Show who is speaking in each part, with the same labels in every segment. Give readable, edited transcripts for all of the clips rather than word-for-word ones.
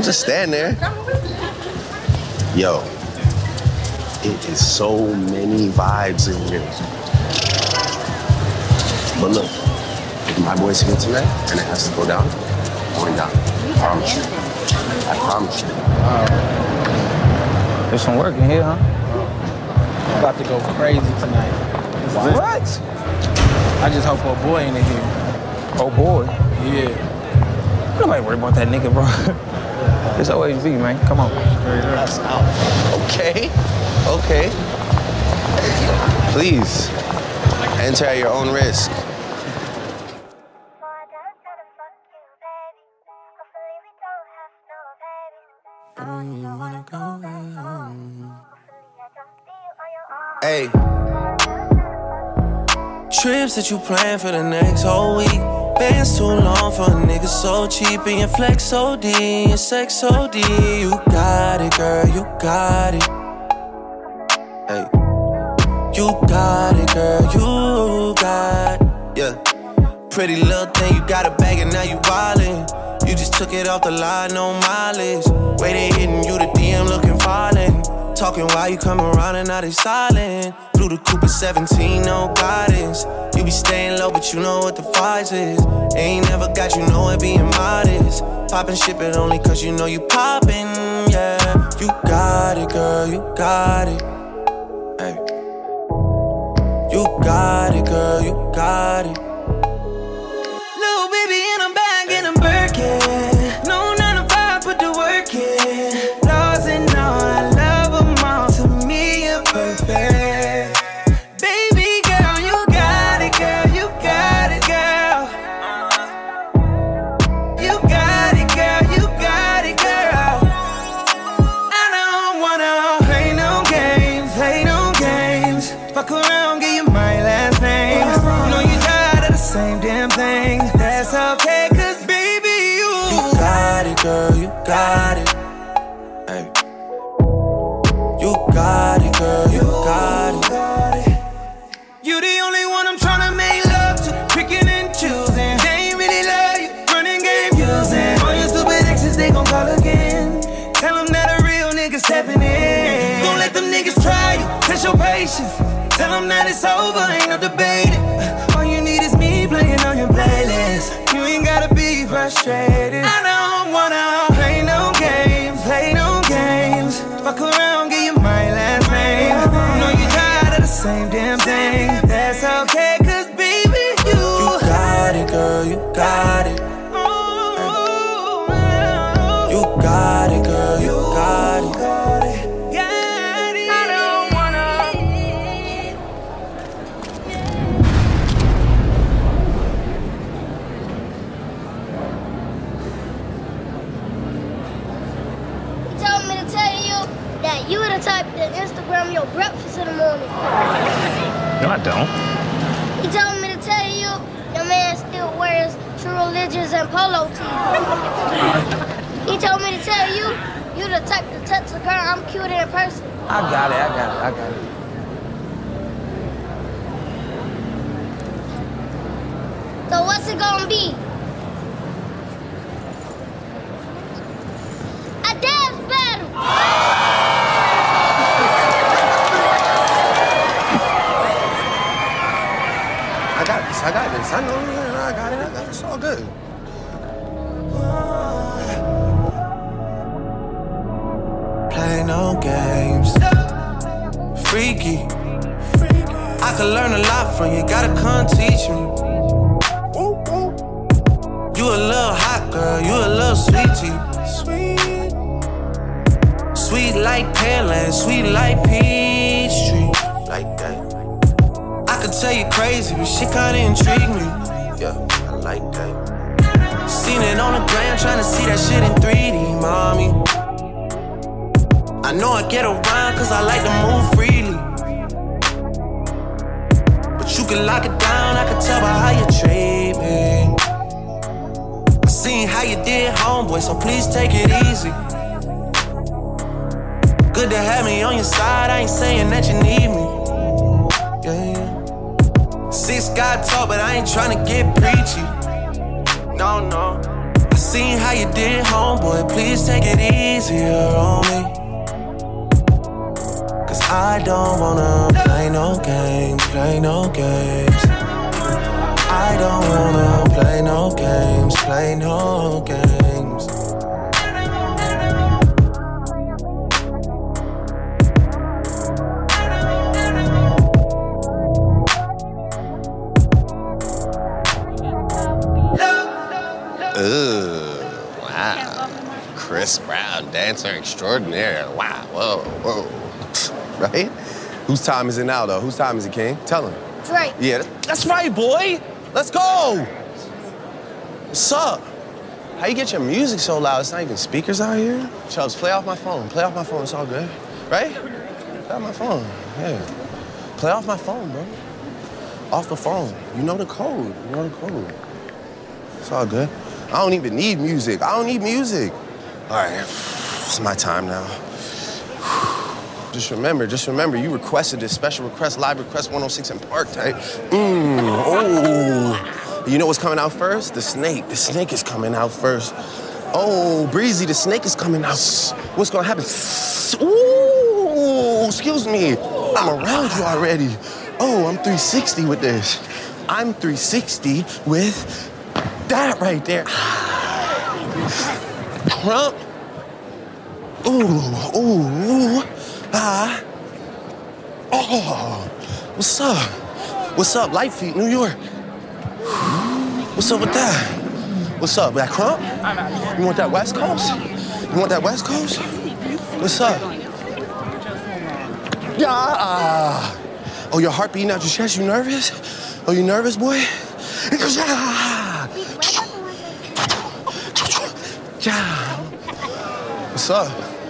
Speaker 1: Don't just stand there. Yo, it is so many vibes in here. But look, if my boys get to that and it has to go down, it's going down. I promise you. I promise you.
Speaker 2: There's some work in here, huh?
Speaker 3: I'm about to go crazy tonight.
Speaker 2: What?
Speaker 3: I just hope old boy ain't in here.
Speaker 2: Oh boy.
Speaker 3: Yeah.
Speaker 2: Nobody worry about that nigga, bro. It's always me, man. Come on.
Speaker 1: That's out. Okay. Okay. Please. Enter at your own risk.
Speaker 4: Hey. Trips that you plan for the next whole week. Bands too long for a nigga so cheap. And your flex OD, your sex OD. You got it, girl, you got it. Hey. You got it, girl, you got it. Yeah. Pretty little thing, you got a bag and now you wildin'. You just took it off the line, no mileage. Way they hitting you, the DM looking violent. Talking while you come around and now they silent. Blew the coupe at 17, no guidance. You be staying low, but you know what the price is. Ain't never got you know it being modest. Poppin' shit, but only cause you know you poppin', yeah. You got it, girl, you got it. Hey. You got it, girl, you got it. Little baby in a bag in a Birkin. No 9 to 5, put the work in. Laws and all, I love them all. To me, you're perfect. Baby girl, you got it, girl, you got it, girl. You got it, girl, you got it, girl. I don't wanna play no games, play no games. Fuck around, give you my last name. You know you tired of the same damn thing. That's okay, cause baby, you got it, girl, you got it. Hey. You got it, girl, you got it. You the only one I'm tryna make love to, picking and choosing. They ain't really love you, running game using. All your stupid exes, they gon' call again. Tell them that a real nigga stepping in. Don't let them niggas try you, test your patience. Tell them that it's over, ain't no debating. All you need is me playing on your playlist. You ain't gotta be frustrated. I don't wanna play no games, play no games. Fuck around, give you my last name. You know you tired of the same damn thing. That's okay, cause baby, you got it, girl, you got it. You got it, girl, you got it.
Speaker 5: You were the type that Instagram your breakfast in the morning.
Speaker 2: No, I don't.
Speaker 5: He told me to tell you your man still wears True Religions and polo tees. He told me to tell you you the type to touch a girl. I'm cute in person.
Speaker 2: I got it.
Speaker 5: So what's it gonna be? A dance battle.
Speaker 1: I got this. I know. I got it. It's all good.
Speaker 4: Play no games. Freaky. I could learn a lot from you. Gotta come teach me. You a little hot girl. You a little sweetie. Sweet like Pearland. Sweet like Peachtree. Like that. I could tell you crazy, but shit kinda intrigue me. Yeah, I like that. Seen it on the gram, tryna see that shit in 3D, mommy. I know I get around cause I like to move freely. But you can lock it down, I can tell by how you treat me. I seen how you did, homeboy, so please take it easy. Good to have me on your side, I ain't saying that you need me. Yeah. 6 got tall, but I ain't tryna get preachy. No. I seen how you did, homeboy. Please take it easier on me. Cause I don't wanna play no games, play no games. I don't wanna play no games, play no games.
Speaker 1: Wow. Chris Brown, dancer extraordinaire. Wow, whoa. Right? Whose time is it now, though? Whose time is it, King? Tell him.
Speaker 5: Drake.
Speaker 1: Yeah, that's right, boy. Let's go. What's up? How you get your music so loud? It's not even speakers out here. Chubbs, play off my phone. Play off my phone. It's all good. Right? Play off my phone. Yeah. Play off my phone, bro. Off the phone. You know the code. You know the code. It's all good. I don't even need music. I don't need music. All right. It's my time now. Just remember, you requested this special request, live request 106 in Park type. Oh. You know what's coming out first? The snake. The snake is coming out first. Oh, Breezy, the snake is coming out. What's gonna happen? Ooh, excuse me. I'm around you already. Oh, I'm 360 with this. I'm 360 with that right there. Crump. Ooh. Oh, what's up? What's up, Light Feet, New York? What's up with that? What's up, that crump? You want that West Coast? You want that West Coast? What's up? Yeah. Oh, your heart beating out your chest, you nervous? Oh, you nervous, boy? Yeah. Yeah. What's up?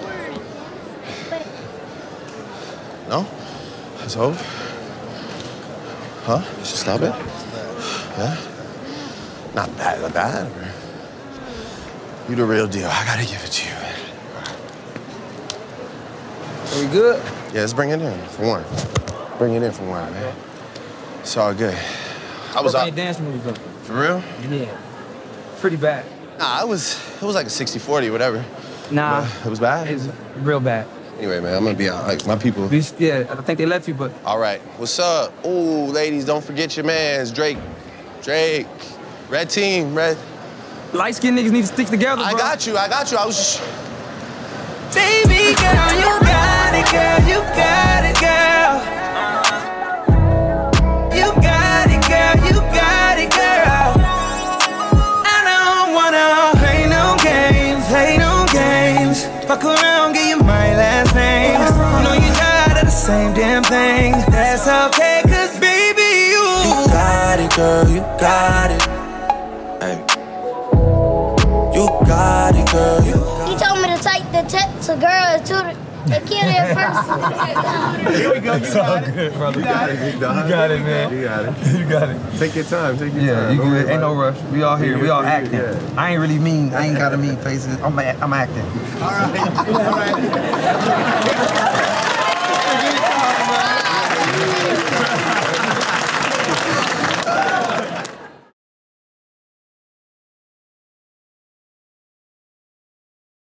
Speaker 1: No? It's over? Huh? You should stop it? Yeah? Not bad, not bad. You the real deal. I gotta give it to you, man.
Speaker 2: Are we good?
Speaker 1: Yeah, let's bring it in for one. Bring it in for one, man. It's all good. I was
Speaker 2: What
Speaker 1: up.
Speaker 2: dance moves though?
Speaker 1: For real?
Speaker 2: Yeah. Pretty bad.
Speaker 1: Nah, it was like a 60-40, whatever.
Speaker 2: Nah.
Speaker 1: But it was bad?
Speaker 2: It's real bad.
Speaker 1: Anyway, man, I'm gonna be out. Like, my people.
Speaker 2: Yeah, I think they left you, but.
Speaker 1: All right, what's up? Ooh, ladies, don't forget your mans, Drake. Red team, red.
Speaker 2: Light-skinned niggas need to stick together, bro.
Speaker 1: I got you. I was just...
Speaker 4: Baby girl, you got it, girl. You got it, girl. You got it, girl. You got it, girl. I don't wanna play no games, play no games. Fuck around, give you my last name. You know you tired of the same damn thing. That's okay, cause baby, you got it, girl. You got it. Hey. You got it, girl.
Speaker 5: He told me to take the to girls to the kid in person.
Speaker 3: Here we go. You got it.
Speaker 2: Good, brother.
Speaker 3: You got it.
Speaker 2: You got it, man.
Speaker 1: You got it.
Speaker 2: You got it.
Speaker 1: Take your time. Take your
Speaker 2: Yeah,
Speaker 1: time.
Speaker 2: you
Speaker 1: Don't worry
Speaker 2: good. Ain't
Speaker 1: about
Speaker 2: no rush. We all here. We all acting.
Speaker 1: Yeah.
Speaker 2: I ain't really mean. I ain't got to mean faces. I'm acting.
Speaker 3: All right.